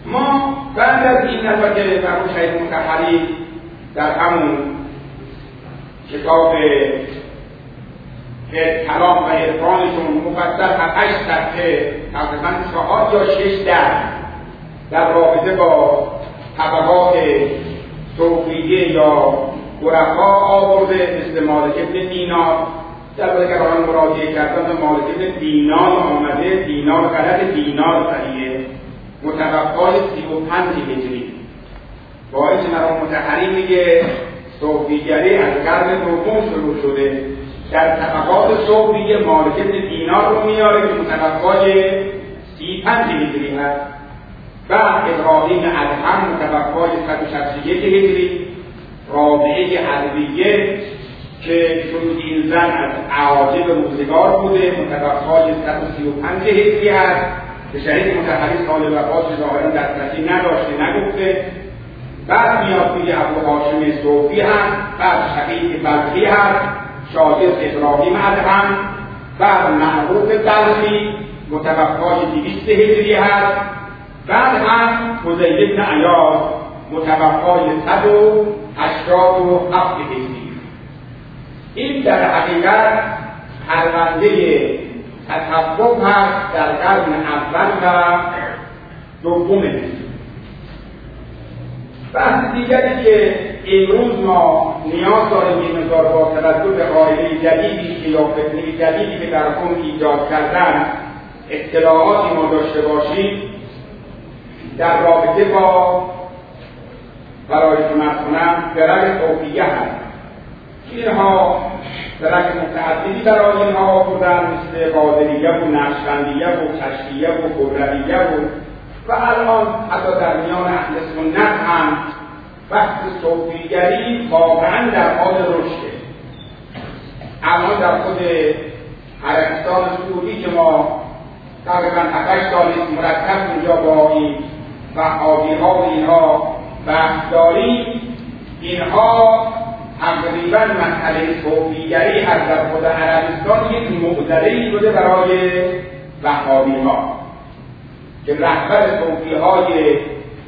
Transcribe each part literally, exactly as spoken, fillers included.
ما بعد از این نظر که مرحوم شهید مطهری در همون کتاب کلام و عرفانشون مفصل هشت صفحه تقریبا چهار یا شش درس در رابطه با طبقات صوفیه یا عرفا آورده، مثل مالک ابن دینار. در واقع که آن مراجعه کردن مالک ابن دینار آمده، دینار غلط، دینار صحیحه، متوفای سی و پنج هجری. باعث مرحوم مطهری میگه صوفیگری از قرن دوم شروع شده. در طبقات صوفیه مالک ابن دینار رو میاره که متوفای سی و پنج هجری هست. بعد ابراهیم ادهم متوفای صد و شصت و یک هجری. رابعه علویه که چون این زن از اعاجب روزگار بوده، متوفای صد و سی و پنج هجری هست که شهید مطهری سال وفات ظاهرا دسترسی نداشته، نگفته. بعد میاد میگه ابو هاشم صوفی هست، بعد شهید بلخی هست، شاگرد ابراهیم ادهم، بعد معروف بلخی متوفای دویست هجری هست، بعد هم فضیل بن عیاض متوفای صد و هشتاد و هفت هجری. این در حقیقت پرونده تصوف هست در قرن اول و دومه. بحث دیگری که امروز ما نیاز داریم این مقدار با توجه به قاعده جدیدی که یا فتنه جدیدی که در اون ایجاد کردن اطلاعاتی ما داشته باشیم در رابطه با برای شما کنم درک صوفیه هست. اینها درک متعددی برای اینها آوردن، مثل قادریه و نقشبندیه و کشفیه و خرمیه و و الان حتی در میان اهل سنت هم بحث صوفیگری واقعا در حال رشده. الان در خود عربستان سعودی که ما تقریبا هفت سال مرتب اونجا با این وهابی‌ها و اینها بحث داریم، اینها تقریبا مسئله صوفیگری از در خود عربستان یک معضله‌ای شده برای وهابی‌ها که رهبر صوفی‌های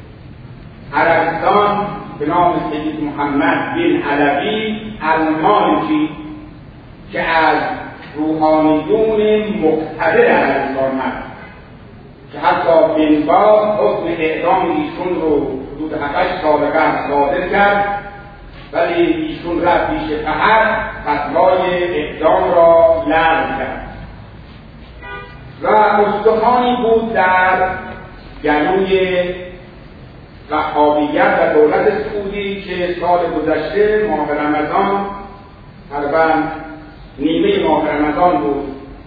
عربستان به نام سید محمد بن علوی المالکی که از روحانیون مقتدر عربستان هست که حتی بن باز حکم اعدام ایشون رو حدود هفت سال قبل صادر کرد، ولی ایشون رفت پیش فقط فتوای اعدام را لغو کرد و استخوانی بود در گلوی وهابیت و دولت سعودی که سال گذشته ماه رمضان تقریبا نیمه ماه رمضان بود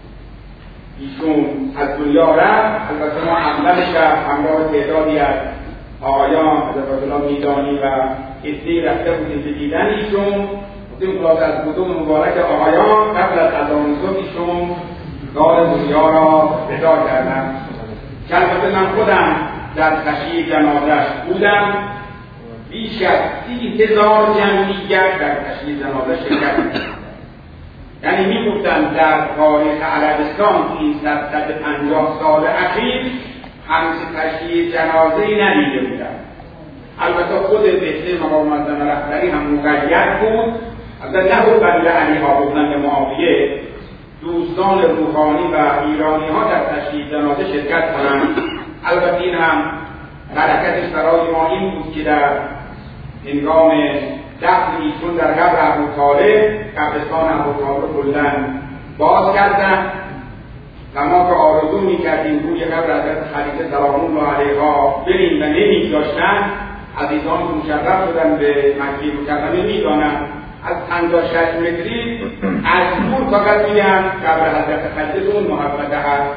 ایشون از دنیا رفت. البته ما اول شب همراه تعدادی از آقایان حضرت الله میدانی و عده‌ای رفته بودیم به دیدن ایشون. گفتیم خلاص از قدوم مبارک آقایان قبل از اذان صبح ایشون دار دنیا را وداع کردن. که البته من خودم در تشییع جنازه‌اش بودم. بیش از سی هزار جمعیت در تشییع جنازه شرکت کردند. یعنی میگفتن در تاریخ عربستان این صد و پنجاه سال اخیر همچین تشییع جنازه‌ای ندیده بودن. البته خود بهتر مقام معظم رهبری هم مقید بود. البته نه بود بنده علی ها بودن معاویه دوستان روحانی و ایرانی ها در تشییع جنازه شرکت کنند. البته این هم برکتش برای ما این بود که در هنگام دفن ایشون در قبر ابوطالب قبرستان ابوطالب کلاً باز کردن و ما که آرزو میکردیم روی قبر حضرت خدیجه سلام الله علیها بریم و نمیگذاشتن. عزیزان که مشرف شدن به مکه مکرمه میدانن از پنجاه شصت متری از دور فقط میگن قبر حضرت خدیجه اون محبته هست.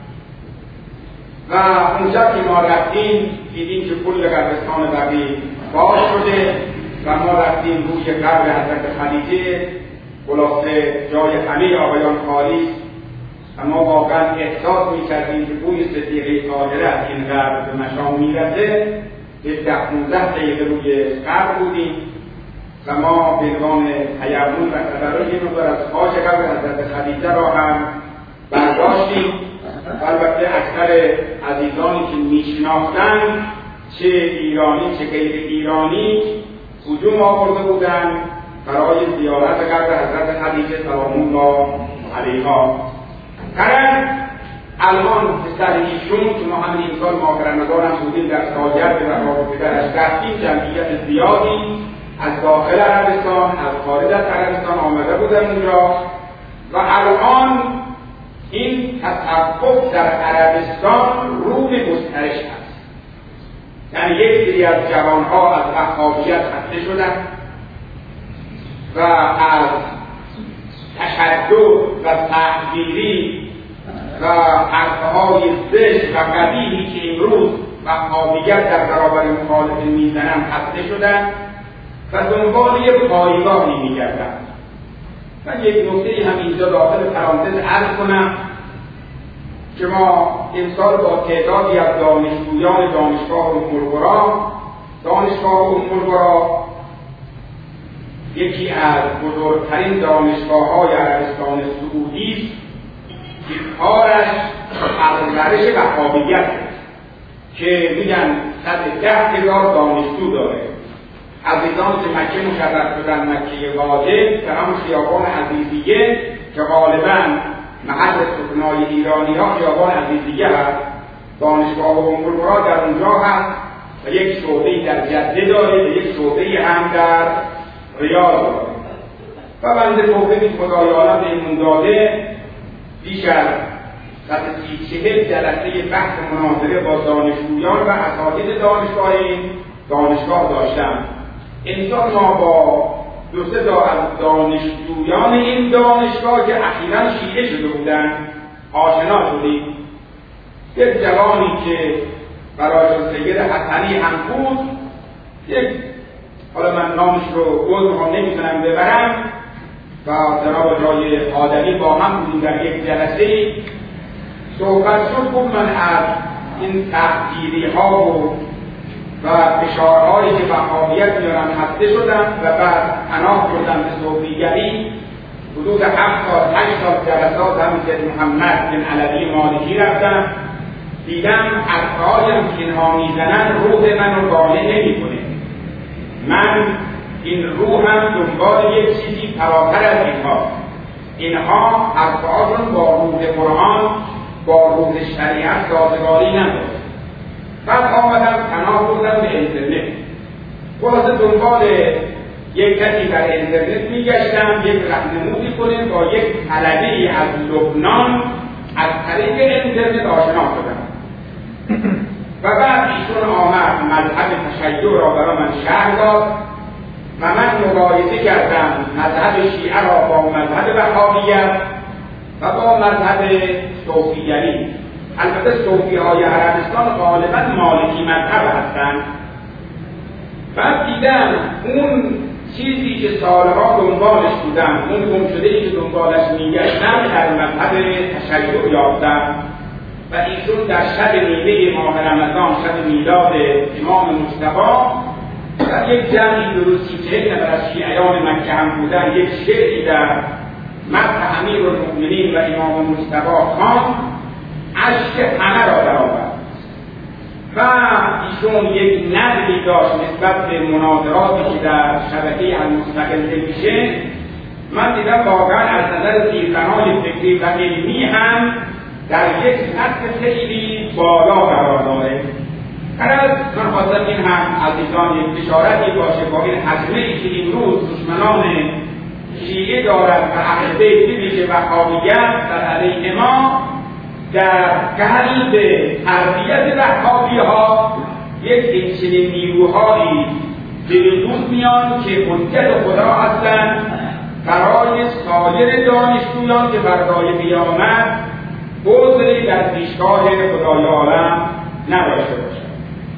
و اون شب که ما رفتیم دیدیم که کل قبرستان بقیع باز شده و ما رفتیم روی قبر حضرت خدیجه. خلاصه جای همه آقایان خالی و ما واقعا احساس میکردیم که بوی صدیقه طاهره از این قبر به مشام میرسه. یک ده پانزده دقیقه روی قبر بودیم و ما به عنوان تیمم و تبرک یه مقدار از خاک قبر حضرت خدیجه را هم برداشتیم. البته اکثر عزیزانی که میشناختن چه ایرانی چه غیر ایرانی هجوم آورده بودند برای زیارت قبر حضرت خدیجه سلام الله علیها. قرار الان پسر ایشون که ما همین امسال ماه رمضان هم بودیم در سالگرد وفات پدرش رفتیم، جمعیت زیادی از داخل عربستان از خارج از عربستان آمده بودن اونجا و الان این تصوف در عربستان رو به گسترش هست. یعنی یک سری از جوانها از وهابیت خسته شدن و از تشدد و تحقیری و حرفهای زشت و قبیحی که امروز وهابیت در برابر مخالفین میزنن خسته شدن و دنبال یک پایگاهی میگردن. من یک نکته هم اینجا داخل پرانتز عرض کنم که ما امسال با تعدادی از دانشجویان دانشگاه ام دانشگاه ام یکی از بزرگترین دانشگاه‌های عربستان سعودی است که کارش پرورش وهابیت است که میگن صد ده هزار دانشجو داره. عزیزان که مکه مشرف شدن مکه واجب در همون خیابان عزیزیه که غالبا محل سکنای ایرانی ها خیابان عزیزیه هست، دانشگاه ام در اونجا هست و یک شعبه‌ای در جده داره و یک شعبه‌ای هم در ریاض داره و بنده توفیق خدای عالم بهمون داده بیش از صد و چهل جلسه بحث مناظره با دانشجویان و اساتید دانشگاه این دانشگاه داشتم. امسال ما با دو سه تا از دانشجویان این دانشگاه که اخیراً شیعه شده بودن آشنا شدیم. یک جوانی که برای سید حسنی هم بود، یک حالا من نامش رو گذر هم نمیتونم ببرم و جناب جای آدمی با هم بودیم در یک جلسه صحبت شد. گفت من از این تحقیری ها و و فشارهایی که وهابیت میارن خسته شدم و بعد پناه بردم به صوفیگری. حدود هفت سال هشت سال جلسات همین سید محمد بن علوی مالکی رفتم، دیدم حرفهایم که اینها میزنن روح من رو قانع نمیکنه. من این روحم دنبال یک چیزی فراتر از اینها. اینها حرفهاشون با روح قرآن با روح شریعت سازگاری نداره. بعد آمدم پناه بردم به اینترنت. خلاصه دنبال یک کسی در اینترنت میگشتم یک راهنمایی کنه با یک طلبه‌ای از لبنان از طریق اینترنت آشنا شدم و بعد ایشون آمد مذهب تشیع را برای من شرح داد و من مقایسه کردم مذهب شیعه را با مذهب وهابیت و با مذهب صوفیگری. البته صوفی های عربستان غالبا مالکی مذهب هستند. بعد دیدم اون چیزی که سالها دنبالش بودم، اون گم شده ای که دنبالش میگشتم در مذهب تشیع یافتم و ایشون در شب نیمه ماه رمضان شب میلاد امام مصطفی در یک جمعی درستی چهل نفر از شیعیان مکه هم بودن یک شعری در مدح امیرالمؤمنین و امام مصطفی خواند، اشک همه را درآورد و ایشون یک نظری داشت نسبت به مناظراتی که در شبکه المستقل میشه. من دیدم واقعا از نظر زیربنای فکری و علمی هم در یک سطح خیلی بالا قرار داره. قرار من خواستم این هم عزیزان یک بشارتی باشه با این حجمه‌ای که امروز دشمنان شیعه دارد و اهل بیت میشه وهابیت در علیه ما در قلب تربیت وهابی‌ها یک اینچنین نیروهایی به وجود میان که حجت خدا هستند برای سایر دانشجویان که بردای قیامت عذری در پیشگاه خدای عالم نداشته باشند.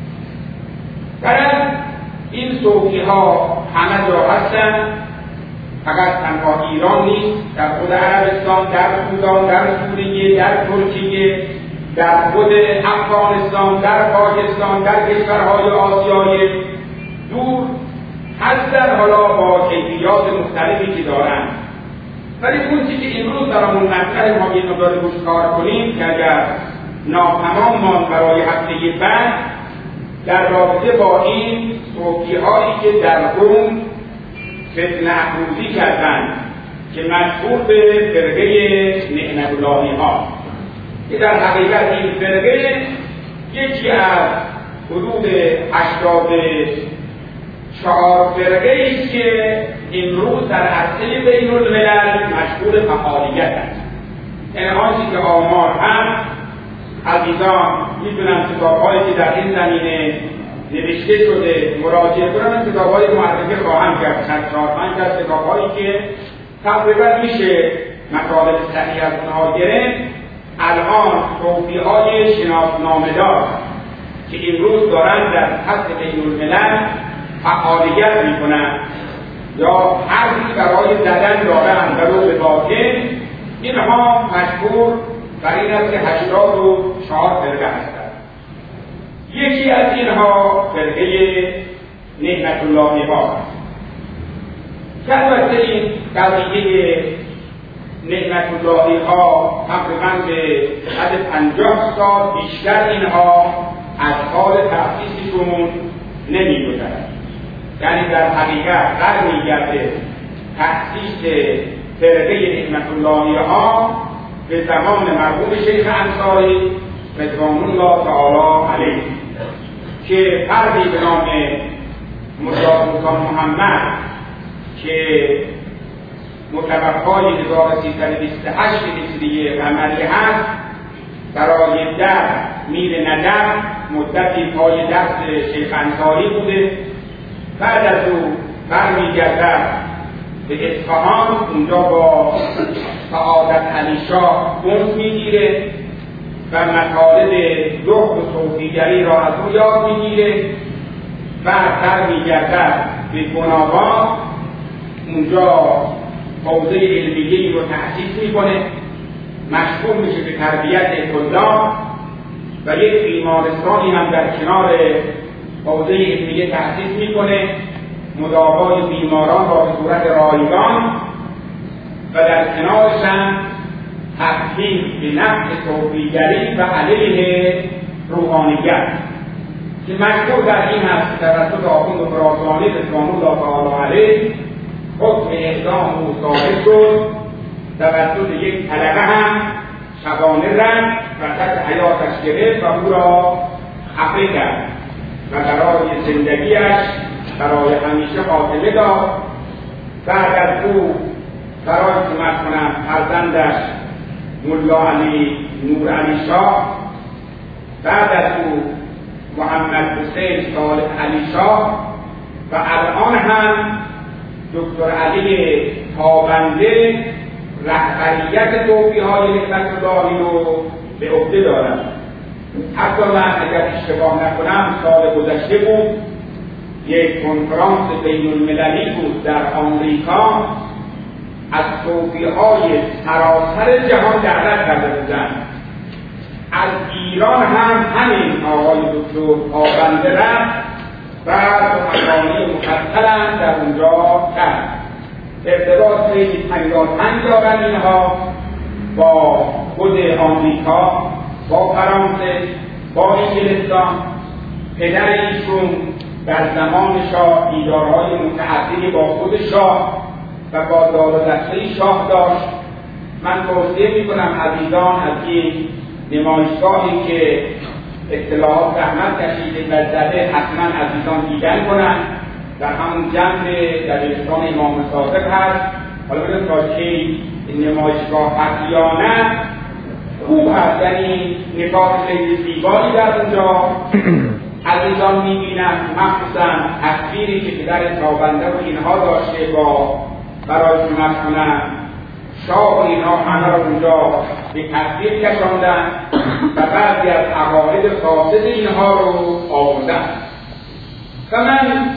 برای این صوفی‌ها همه جا هستند، فقط تنها ایران نیست، در خود عربستان، در سودان، در سوریه، در ترکیه، در خود افغانستان، در پاکستان، در کشورهای آسیای دور هستن، حالا با کیفیات مختلفی که دارن. ولی اون چیزی که امروز برامون مطرح ما یه مقدار روش کار کنیم که اگر ناتمام مان برای هفته بعد در رابطه با این صوفی‌هایی که در قم فتنه افروزی کردند که مشهور به فرقه نعمت اللهی ها، که در حقیقت این فرقه یکی از حدود هشتاد چهار فرقه است که امروز در عرصه بین الملل مشغول فعالیت است. یعنی آنچه که آمار هم عزیزان میتونن کتاب‌هایی که در این زمینه نوشته شده مراجعه کنن، کتاب‌های معرفی خواهم کرد، چند چهار پنج از کتاب‌هایی که تقریبا میشه مطالب صحیح از اونها گرفت. الان صوفی‌های شناسنامه‌دار که امروز دارن در سطح بین الملل فعالیت میکنن یا حرفی برای زدن دارن در روز باطن، اینها مشهور بر این است که هشتاد و چهار فرقه هستند. یکی از اینها فرقه نعمت اللهی ها است که البته این قضیه نعمت اللهی ها تقریبا به حد پنجاه سال بیشتر اینها از حال تأسیسشون نمی‌گذرد. یعنی در حقیقت برمیگرده تأسیس فرقه نعمت اللهی ها به زمان مرحوم شیخ انصاری رضوان الله تعالی علیه که فردی به نام ملا محمد که متوفای هزار و سیصد و بیست و هشت هجری قمری هست برای در میر نجف مدتی پای دست شیخ انصاری بوده. بعد از او برمیگردد به اصفهان، اونجا با سعادت علی شاه انس میگیره و مطالب زهد و صوفیگری را از او یاد میگیره. بعد برمیگردد به گناوان، اونجا حوزه علمیه‌ای رو تأسیس میکنه، مشغول میشه به تربیت طلاب و یک بیمارستانی هم در کنار حوزه علمیه تأسیس میکنه، مداوای بیماران را به صورت رایگان و در کنارش هم تفهیم به نفع صوفیگری و علیه روحانیت که مشهور در این است توسط آخوند خراسانی رضوان الله تعالی علیه حکم اعدام او صادر شد. توسط یک طلبه هم شبانه رفت وسط حیاتش گرفت و او را خفه کرد و برای زندگیش برای همیشه خاتمه داد. بعد از او برای کمک کنم فرزندش ملا علی نور علی شاه، بعد از او محمد حسین صالح علی شاه و الان هم دکتر علی تابنده رهبریت صوفی‌های نعمت اللهی رو به عهده دارد. حتی من اگر اشتباه نکنم سال گذشته بود یک کنفرانس بین المللی بود در آمریکا، از صوفی‌های سراسر جهان دعوت کرده بودند. از ایران هم همین آقای دکتر تابنده رفت و سخنرانی مفصل در اونجا کرد. ارتباط خیلی تنگاتنگ دارن اینها با خود آمریکا، با فرانسه، با انگلستان. پدر ایشون در زمان شاه دیدارهای متعددی با خود شاه و با دار و دسته شاه داشت. من توصیه میکنم عزیزان از این نمایشگاهی که اطلاعات زحمت کشیده و زده حتما عزیزان دیدن کنند. در همون جنب دبیرستان امام صادق هست. حالا ببینیم تا کی این نمایشگاه هست یا نه، خوب هست، یعنی نگاه خیلی زیبایی در اونجا عزیزان میبینن، مخصوصا تصویری که پدر تابنده و اینها داشته با برای کمک کنن شاه و اینها همه رو اونجا به تصویر کشاندن و بعضی از عقاید فاسد اینها رو آوردن. و من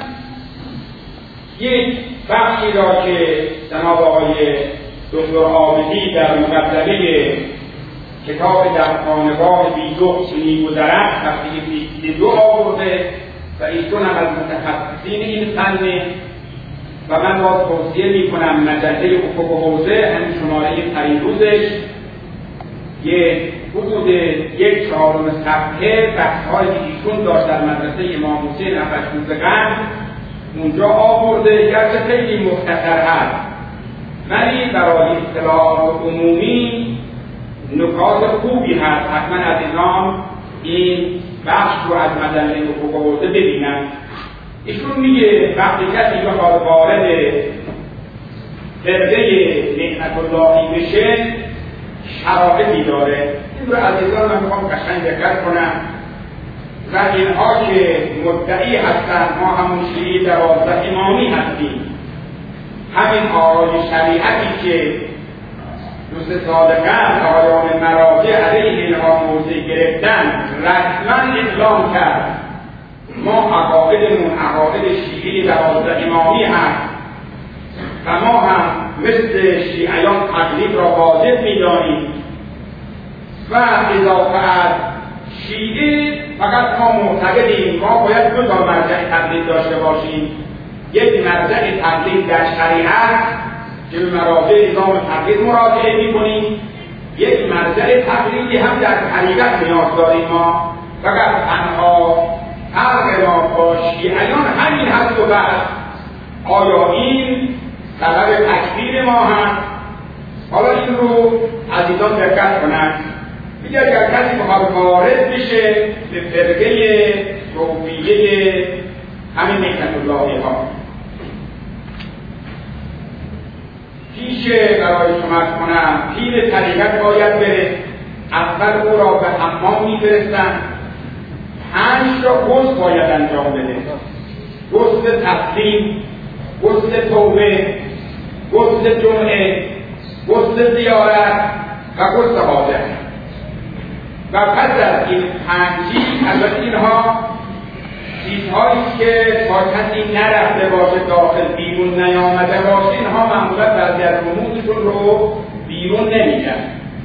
یک بخشی را که جناب آقای دکتر عابدی در مقدمه کتاب در خانقاه بی‌زهد می‌گذرد صفحه بیست و دو آورده و ایشون هم از متخصصین این فنه و من باز توصیه می‌کنم مجله افق و حوزه همین شماره پریروزش یه حدود یک چهارم صفحه بحث‌هایی که ایشون داشت در مدرسه امام حسین افشوزقند اونجا آورده، گرچه خیلی مختصر هست ولی برای اطلاعات عمومی نکات خوبی هست. حتما عزیزان این بخش رو از مجله حقوق آورده ببینن. ایشون میگه وقتی کسی بخواد وارد فرقه نعمت اللهی بشه شرایطی داره. این رو عزیزان من میخوام قشنگ دقت کنم و اینها که مدعی هستن ما همون شیعه دوازده امامی هستیم، همین آرای شریعتی که دوست صادقان آیان مراجع علیه اینها موضع گرفتن رسما اعلام کرد ما عقایدمون عقاید شیعه دوازده امامی هست و ما هم مثل شیعیان تقلید را واجب می‌دانیم و اضافه از شیعه فقط ما معتقدیم ما باید دو تا مرجع تقلید داشته باشیم، یک مرجع تقلید در شریعت که به مراجع نظام تقلید مراجعه می‌کنیم، یک مرجع تقلیدی هم در طریقت نیاز داریم. ما فقط تنها فرق ما با شیعیان همین هست و بس. آیا این سبب تکفیر ما هست؟ حالا این رو عزیزان دقت کنند. میگه اگر کسی بخواد وارد بشه به فرقه صوفیه همین نعمت اللهی ها، پیش برای شما کنم پیر طریقت باید بره. اول او را به حمام میفرستن، پنج تا غسل باید انجام بده: غسل تسلیم، غسل توبه، غسل جمعه، غسل زیارت و غسل حاجت. و پس از این پنجی البته اینها چیزهایی که با کسی نرفته باشه داخل بیرون نیامده باشه اینها معمولا بعضی از رموزشون رو بیرون نمیگن.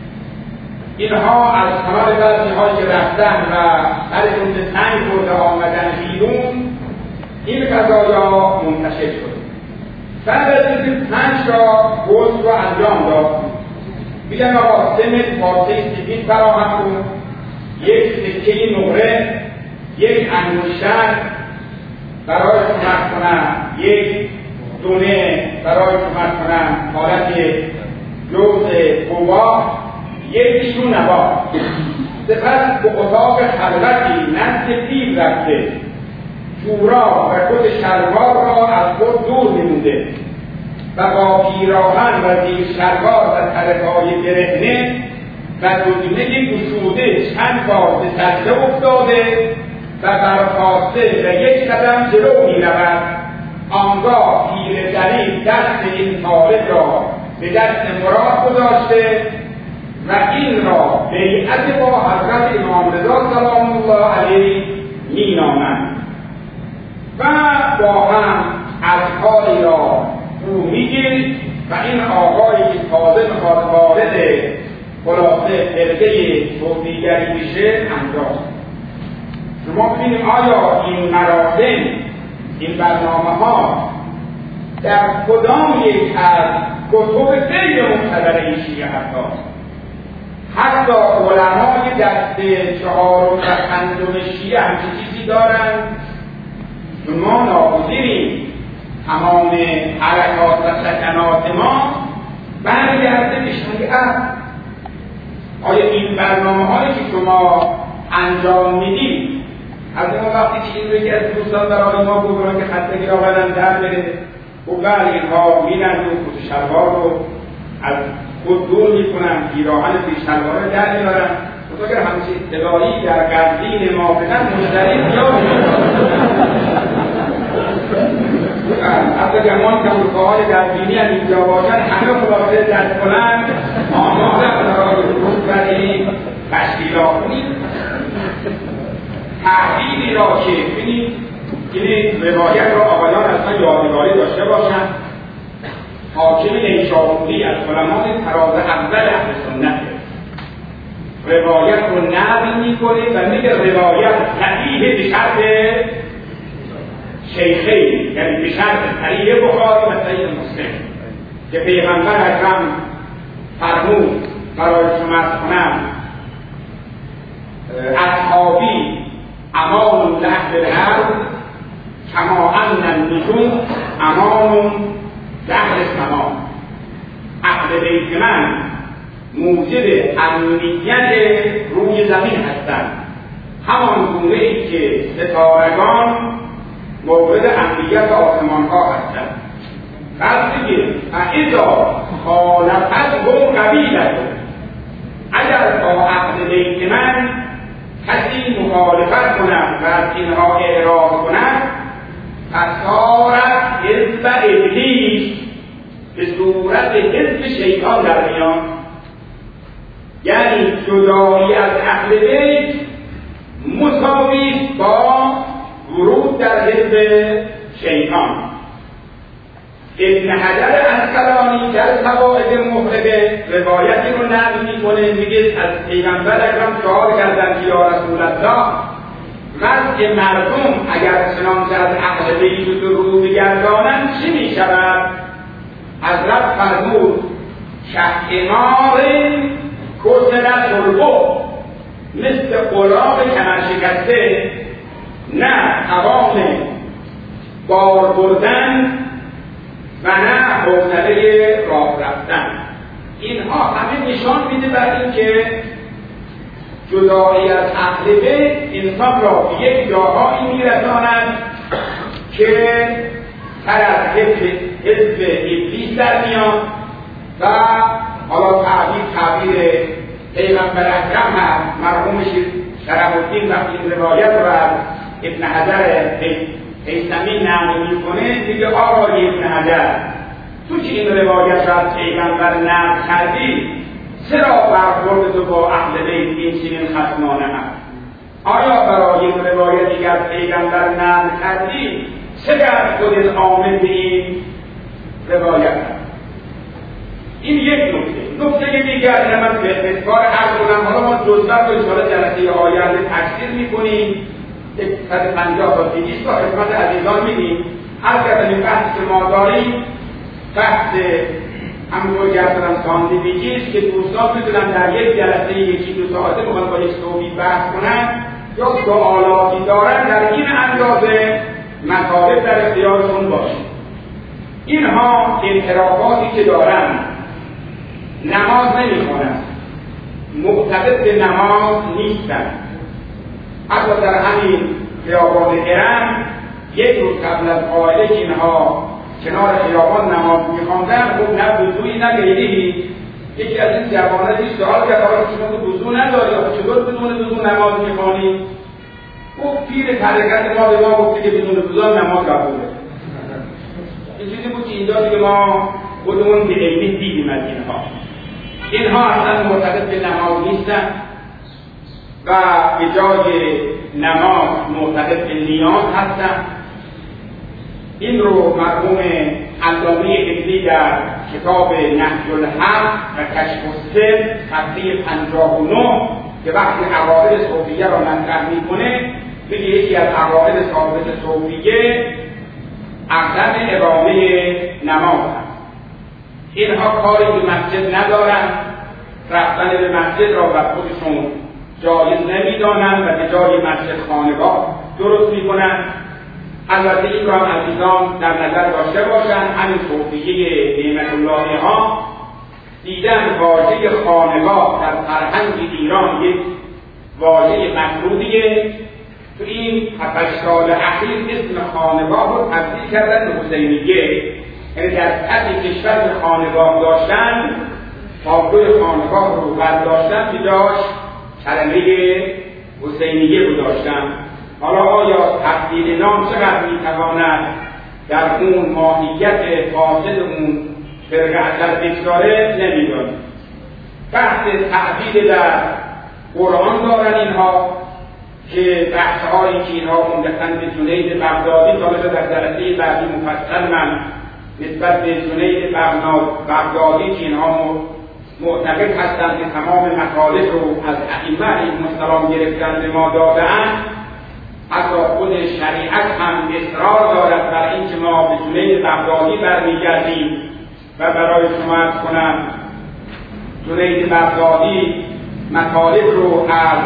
اینها از ثمر بعضی هایی که رفتن و سرشون به تنگ برده آمدن بیرون این قضایا منتشر شد. بعد از این پنج تا غسل رو انجام داد میگن آقا سه متر پارچه سفید فراهم کن، یک سکه نقره، یک انگشتر برای کمک کنم، یک دونه برای کمک کنم حالت جوز قوا، یک شو نبات. سپس به اتاق خلوتی نزد پیر رفته، جوراب و کت شلوار را از خود دور نموده و با پیراهن و زیر شلوار و ترکای برهنه و دودنه گشوده چند بار به سجده افتاده و برخاسته و یک قدم جلو می رود. آنگاه پیر دلیل دست این طالب را به دست مراد گذاشته و این را بیعت با حضرت امام رضا سلام الله علیه می نامند و با هم اذکاری را او میگید و این آقایی که تازه میخواد وارد خلاصه فرقه صوفیگری بشه انجام. شما ببینیم آیا این مراسم، این برنامه ها در کدام یک از کتب خیلی معتبر این شیعه هست؟ حتی علمای دست چهارم و پنجم شیعه همچین چیزی دارند. ما ناگزیریم تمام حرکات و سکنات ما برگرده به شریعت. آیا این برنامه هایی که شما انجام میدید از اون وقتی که این رو که از دوستان برای ما بگران که خطگی را بدن در بره و بله اینها میرن و کت شلوار رو از خود دور میکنن، پیراهن زیر شلوار رو در میارن. اگر همچه اطلاعی در قدرین ما بدن مشتری زیاد حتی گمان که اروپاهای دربینی هم اینجا باشن همه خلاصه در کنن آماده برای روز برای تشکیلات تحلیلی را که ببینید این روایت را آقایان اصلا یادگاری داشته باشند. حاکم نیشابوری از علمای تراز اول اهل سنت روایت رو نقل میکنه و میگه روایت صحیح به شرط شیخین، یعنی به شرط صحیح بخاری و صحیح مسلم که پیغمبر اکرم فرمود برای شما کنم اصحابی امان لحظ الارض کما امن النجوم امان لحظ السماء. اهل بیت من موجب امنیت روی زمین هستند، همان گونه ای که ستارگان مورد امنیت آسمان ها هستند. پس دیگه فاذا خالفتهم قبیلة، اگر با اهل بیت من کسی مخالفت کند و از اینها اعراض کند، فصارت حزب ابلیس، به صورت حزب شیطان در میان. یعنی جدایی از اهل بیت مساوی با ورود در حزب شیطان. ابن حجر اسقلانی در فوائد محرقه روایتی رو نقل میکنه، میگه از پیغمبر اکرم سوال کردن که یا رسول الله، وضع مردم اگر چنانچه از اهل بیت رو بگردانند چی میشود؟ حضرت فرمود کحمار کسرت البو، مثل غلام کمر شکسته نه توان بار بردن و نه حوصله راه رفتن. اینها همه نشان میده بر این که جدایی از اهل بیت انسان را به یک جاهایی میرساند که تر از حزب ابلیس در میاد و حالا تعبیر تعبیر پیغمبر اکرم هست. مرحوم شرف الدین وقتی این روایت رو از ابن حجر هیثمی نقل میکنه، میگه آقای ابن حجر، تو که این روایت رو از پیغمبر نقل کردی، چرا برخورد تو با اهل بیت این چنین خصمانه هست؟ آیا برای این روایتی که از پیغمبر نقل کردی چقدر خودت آمد به این روایت هست؟ این یک نکته. نکته دیگر که من به اذکار عرض کنم، حالا ما جزء رو انشاءالله جلسه آینده تکثیر میکنیم، یک صد و پنجاه تا دویست تا خدمت عزیزان میدیم. هر کدام این بحثی که ما داریم بحث همونطور که اصلا ساندویچی است که دوستان میتونن در یک جلسه یکی دو ساعته میخوان با یک صحبی بحث کنن یا سوالاتی دارن در این اندازه مطالب در اختیارشون باشه. اینها انحرافاتی که دارن، نماز نمیخونن، معتقد به نماز نیستن. حتی در همین خیابان ارم یک روز قبل از قائله که اینها کنار خیابان نماز میخواندن، خب نه وضوئی نه غیری، یکی از این جوانه دید سوال کرد آقا شما تو وضو نداری، آقا چطور بدون وضو نماز میخوانی؟ گفت پیر طریقت ما به ما گفته که بدون وضو نماز قبوله. این چیزی بود که اینجا دیگه ما خودمون به علمی دیدیم از اینها. اینها اصلا معتقد به نماز نیستن و به جای نماز معتقد به نیاز هستن. این رو مرحوم علامه ابلی در کتاب نهج الحق و کشف السر صفحه پنجاه و نه که وقتی عقاید صوفیه را مطرح میکنه، میگه یکی از عقاید ثابت صوفیه عدم اقامه نماز هست. اینها کاری به مسجد ندارن، رفتن به مسجد را بر خودشون جایز نمیدانند و به جای مسجد خانقاه درست میکنند. البته این را عزیزان در نظر داشته باشند، همین صوفیه نعمت الله ها دیدن واژه خانقاه در فرهنگ ایران یک واژه مطلوبیه. تو این هفت سال اخیر اسم خانقاه رو تبدیل کردن به حسینیه، یعنی در سطح کشور که خانقاه داشتن تابلوی خانقاه رو برداشتن که داشت کلمه حسینیه رو داشتن. حالا آیا تبدیل نام چقدر میتواند در اون ماهیت فاسد اون فرقه اثر بگذاره نمیدانیم. بحث تعبیر در قرآن دارن اینها که بحثهایی که اینها عمدتاً به جنید بغدادی تا بشه در جلسه بعدی مفصل من نسبت به جنید بغدادی که اینها معتقد هستند که تمام مطالب رو از ائمه علیهم السلام گرفتن به ما داده‌اند، حتی خود شریعت هم اصرار دارد بر اینکه ما به جنید بغدادی برمیگردیم و برای شما عرض کنم جنید بغدادی مطالب رو از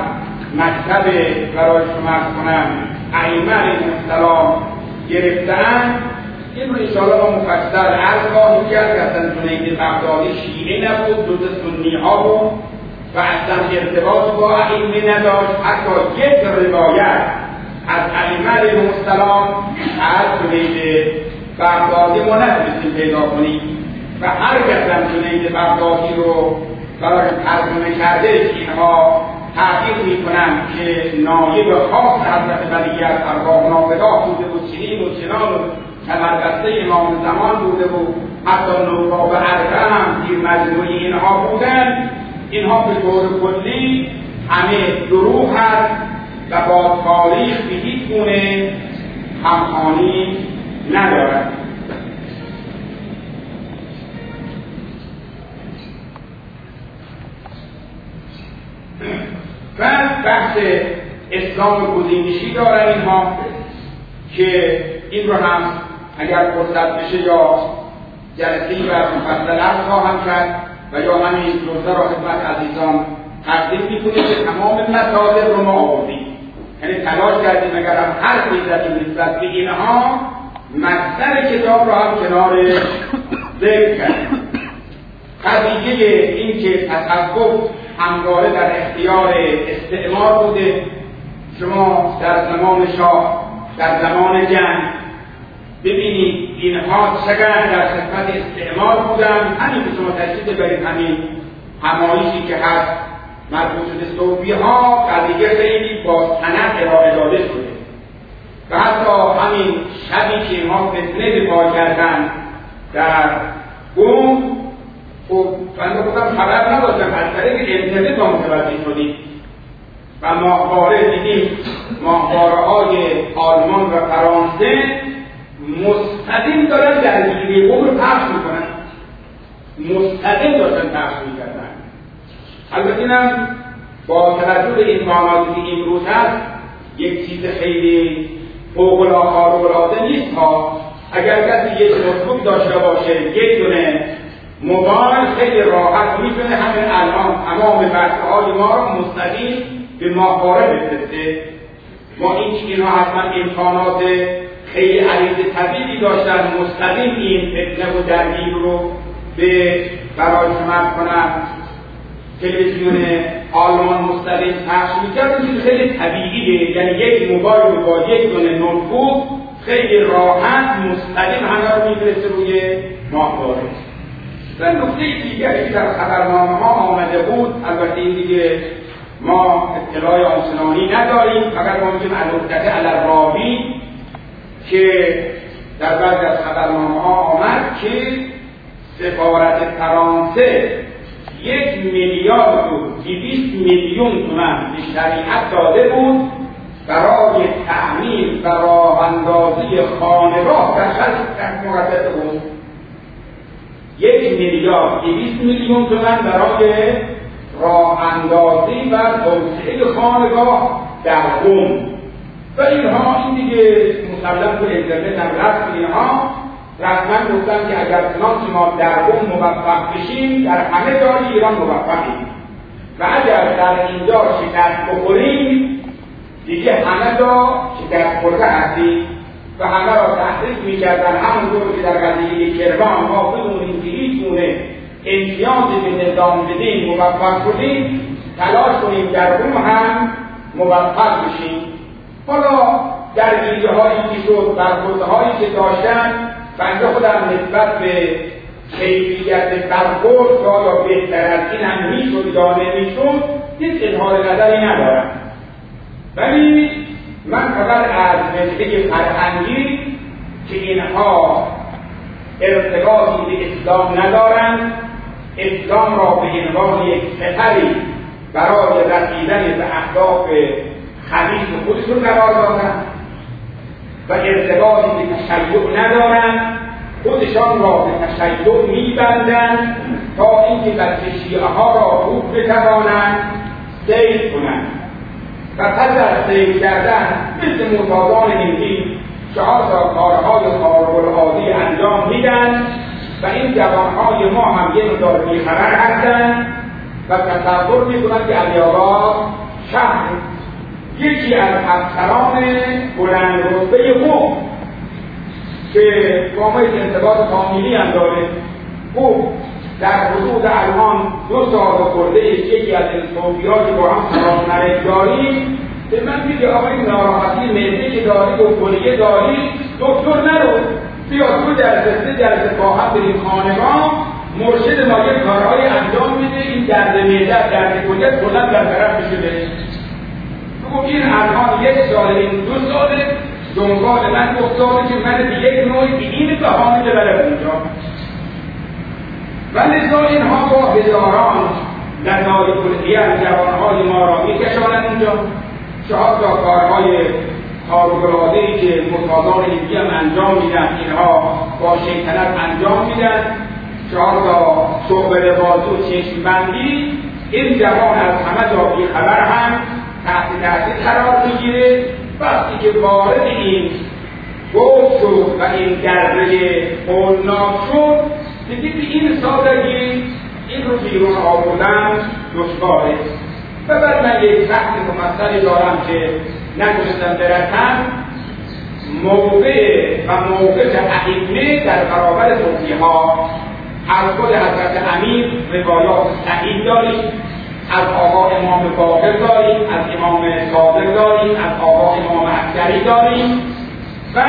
مکتب برای شما کنم ائمه علیهم السلام گرفتن. این رو انشاءالله ما مفصل عرض خواهیم کرد که اصلا جنید بغدادی شیعه نبود، جز سنی ها بود و اصلا ارتباط با ائمه نداشت. حتی یک روایت از ائمه علیهم السلام از جنید بغدادی ما نتونستیم پیدا کنیم و هر کس هم جنید بغدادی رو برای ترجمه کرده اینها تحقیق میکنن که نایب خاص حضرت ولی از ارواح نافذات بوده و چنین و چنان و کمربسته امام زمان بوده و حتی نوباب عرقه هم زیر مجموعه اینها بودن. اینها به طور کلی همه دروغ هست و با تاریخ به هیچ گونه همخوانی ندارد. بعد بحث اسلام گزینشی دارن اینها که این رو هم اگر فرصت بشه یا جلسه‌ای بر مفصل عرض خواهم کرد و یا همین جلسه را خدمت عزیزان تقدیم می‌کنیم که تمام مطالب رو ما آوردیم، یعنی تلاش کردیم اگر هم هر چیزی زدیم نسبت به اینها مصدر کتاب رو هم کنار ذکر کردیم. قضیه این که تصوف همواره در اختیار استعمار بوده، شما در زمان شاه در زمان جنگ ببینید اینها چقدر در خدمت استعمار بودن. همین که شما تشریف ببرید همین همایشی که هست مربوط به صوفی ها قضیه خیلی با سند ارائه داده شده و حتی همین شبی که اینها فتنه به پا کردن در قم، خب بنده خودم خبر نداشتم، از طریق اینترنت ما متوجه شدیم و ماهواره دیدیم ماهواره های آلمان و فرانسه مستقیم دارن درگیری قم رو پخش میکنن، مستقیم داشتن پخش میکردن. البته اینم با توجه به این معاملاتی که امروز هست یک چیز خیلی فوق‌العاده خارق‌العاده نیست ها. اگر کسی یک نوتبوک داشته باشه یک دونه موبایل خیلی راحت میتونه همین الان تمام بحث‌های ما رو مستقیم به ماهواره بفرسته. ما این که اینها حتما امکانات خیلی عریض طبیعی داشتن مستقیم این فتنه و درگیر رو به برای شما کنم تلویزیون آلمان مستقیم پخش میکرد. این خیلی طبیعیه، یعنی یک موبایل با یک دونه نوتبوک خیلی راحت مستقیم همه رو میفرسته روی ماهواره. و نکته دیگری که در خبرنامه ها آمده بود، البته این دیگه ما اطلاع آنچنانی نداریم، فقط ما میگیم الوقته الراوی که در بعضی از خبرنامه ها آمد که سفارت فرانسه یک میلیارد و دویست میلیون تومان به شریعت داده بود برای تعمیر و راه اندازی خانه‌ها در شرق مرتب بود. یک میلیارد دویست میلیون تومان برای راه اندازی و توسعه خانگاه در قم. و اینها این دیگه مسلم تو اینترنت هم رفت، اینها رسما گفتن که اگر چنانچه ما در قم موفق بشیم در همه جای ایران موفقیم و اگر در اینجا شکست بخوریم دیگه همه جا شکست خورده هستیم و همه را تحریک می‌کردن. همونطور که در قضیه کرمان ما بدونیم که هیچ گونه امتیازی به نظام بدین موفق شدیم، تلاش کنیم در قم هم موفق بشیم. حالا درگیری‌هایی که شد، برخوردهایی که داشتن، بنده خودم نسبت به کیفیت برخورد یا بهتر از این هم میشد یا نمیشد هیچ اظهار نظری ندارم، ولی من فقط از نکته فرهنگی که اینها ارتباطی به اسلام ندارند، اسلام را به عنوان یک سپری برای رسیدن به اهداف خبیث خودشون قرار دادند و ارتباطی به تشیع ندارند، خودشان را به تشیع میبندند تا اینکه بچه شیعه ها را خوب بتوانند سیر کنند و پس از سیر کردن مثل معتادان هندی چهار تا کارهای خارق‌العاده انجام میدن و این جوانهای ما هم یه مقدار بیخبر هستند و تصور میکنند که علی آقا شهر یکی از افسران بلند رتبه خوب که با ما یک ارتباط کاملی هم داره، خوب در حدود الان دو سال خورده یکی از این صوفی‌ها که با هم سراسنرک داریم به من میگه آقا این ناراحتی معده که داری و کلیه داری دکتر نرو، بیا تو جلسه سه جلسه با هم بریم خانگاه، مرشد ما یک کارهای انجام میده، این درد معده درد کلیه کلا برطرف میشه بهش. بگو این الان یک سال این دو ساله دنبال من گفتاره که من به یک نوعی به این بها میده بره اونجا. و لذا اینها با هزاران لطای کلیه از جوانهای ما را میکشانند اونجا. چهار تا کارهای خارق‌العاده‌ای که مرتاضان هندی هم انجام میدن اینها با شیطنت انجام میدن، چهار تا شعبه لباس و چشم بندی. این جوان از همه جا بیخبر هم تحت تاثیر قرار میگیره. وقتی که وارد این گفت شد و این دره هولناک شد دیگه به این سادگی این رو بیرون آوردن دشواره. و بعد من یک بحث مفصلی دارم که نتونستم برسم، موقع و موقف ائمه در برابر صوفی‌ها. از خود حضرت امیر روایات صحیح داریم، از آقا امام باقر داریم، از امام صادق داریم، از آقا امام عسکری داریم و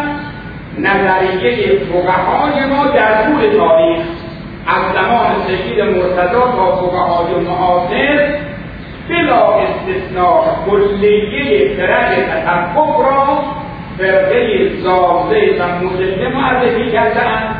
نظریه فقهای ما در طول تاریخ از زمان سید مرتضی تا فقهای معاصر بلا استثناء کلیه فرق تفکر را فرقه زاوزه و مسلمه معرفی کرده‌اند.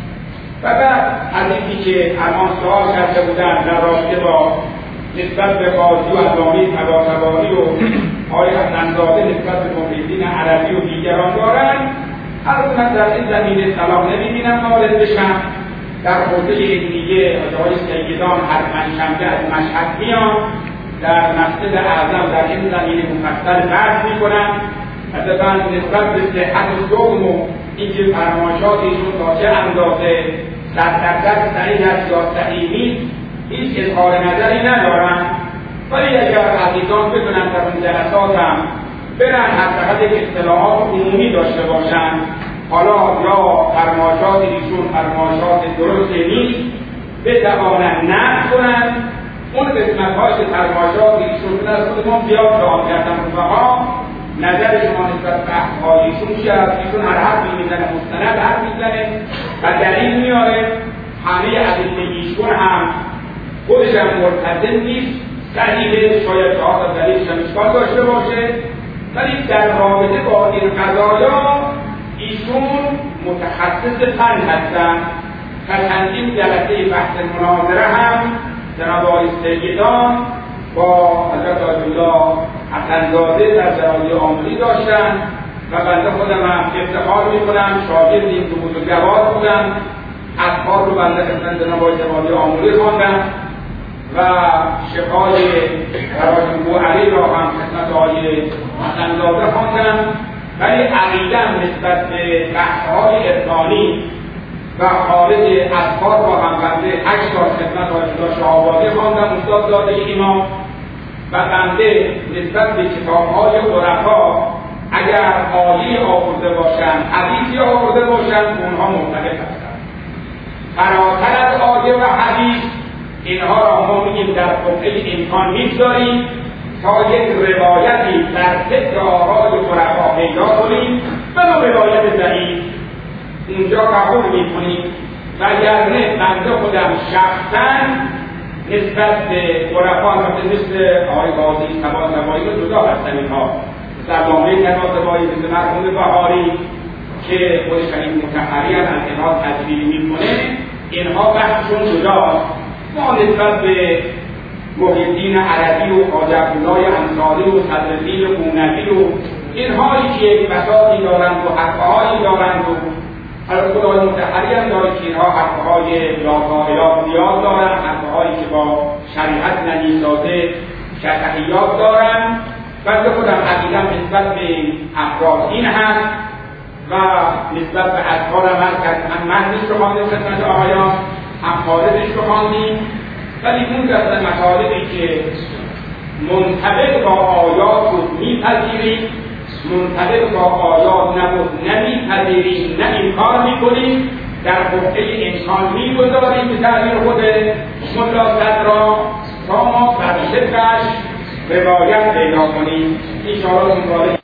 و بعد حدیثی که الان سوال کرده بودن در رابطه با نسبت به قاضی و علامه طباطبایی و آقای حسن‌زاده نسبت به محیدین عربی و دیگران دارند، البته من در این زمینه صلاح نمی‌بینم وارد بشم. در حوزه دیگه آقای سیدان هر پنجشنبه از مشهد میان در مسجد اعظم در این زمینه مفصل بحث می‌کنم. مثلا نسبت به صحت و دغم و اینکه فرمایشات ایشون تا چه اندازه صد درصد صحیح است یا صحیح نیست هیچ اظهار نظری ندارم، ولی اگر عزیزان بدونن در اون جلساتم برن حداقل یک اطلاعات عمومی داشته باشن، حالا یا فرمایشات ایشون فرمایشات درست نیست بتوانند نقد کنند، اون قسمت‌هایی که فرمایشات ایشون از خود ما زیاد سوال کردن رفقا نظر شما نسبت به احوال ایشون چی است؟ ایشون هر حرفی میزنه مستند حرف میزنه و دلیل میاره. همه ادله ایشون هم خودش هم ملتزم نیست، دلیل شاید چهار تا دلیلش هم اشکال داشته باشه، ولی در رابطه با این قضایا ایشون متخصص فن هستن. و چندین جلسه بحث مناظره هم جناب آقای سیدان با حضرت آیت الله حسن‌زاده در جراحی آموزی داشتن و بنده خودم هم افتخار میکنم شاگرد این دو بزرگوار بودم. اخبار رو بنده خدمت جناب آقای جراحی آموزی خواندم و شفای برایم بوعلی را هم خدمت آقای حسن‌زاده خواندم، ولی عقیده‌ام نسبت به بحث‌های عرفانی و خارج اخبار را هم بنده هشت سال خدمت آقای شهابادی خواندم، استاد داده امام، و بنده نسبت به کتاب‌های عرفا اگر آیه آورده باشند حدیثی آورده باشند اونها معتقد هستند. فراتر از آیه و حدیث اینها را ما میگیم در قطعه امکان هیچ داریم تا یک روایتی در طبق آرای عرفا پیدا کنیم ولو روایت ضعیف اونجا قبول میکنیم، و اگر نه بنده خودم شخصا نسبت به عرفا مثل آقای قاضی طباطبایی رو جدا هستن. اینها سرنامه طباطبایی مثل مرحوم بهاری که خودش این متحری هم از اینها تدبیر میکنه، اینها بحثشون جداست. ما نسبت به محیدین عربی و حاج عبدالله انصاری و صدرالدین قونبی و اینهایی که یک بساطی دارند و حرفهایی دارند و حالا خدای متحری هم داره که اینها حرفهای لاقائلات زیاد دارن، حرفهایی که با شریعت نمیسازه شرعیات دارن. بنده خودم عقیدم نسبت به این افراد این هست و نسبت به اذکارم هست که هم متنش رو خواندیم خدمت آقایان هم خارجش رو خواندیم، ولی اون دسته مطالبی که منطبق با آیات بود میپذیریم، منطبق با آیات نبود نمیپذیریم، نه انکار میکنیم، در حقه انسان میگذاریم به تعبیر خود ملا صدرا تا ما بر طبقش روایت پیدا کنیم. این شعار مطالعه